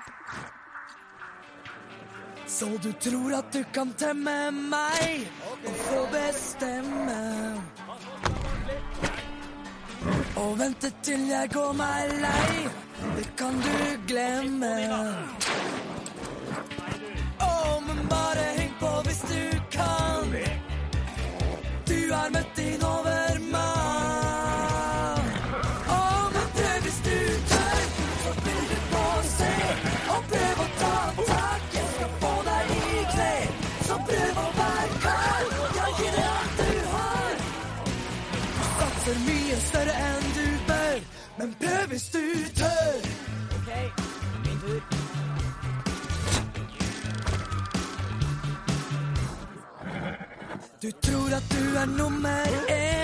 Så du tror at du kan temme meg og få bestemme og vente til jeg går meg lei, det kan du glemme. Men bare heng på hvis du kan. Du har møtt din overmann. Men prøv hvis du tør, så vil du få se. Og prøv å ta tak, jeg skal få deg i kne. Så prøv å være klar, jeg gir deg alt du har. Du satser mye større enn du bør, men prøv hvis du tør. Ok, min tur. Du tror at du er nummer 1,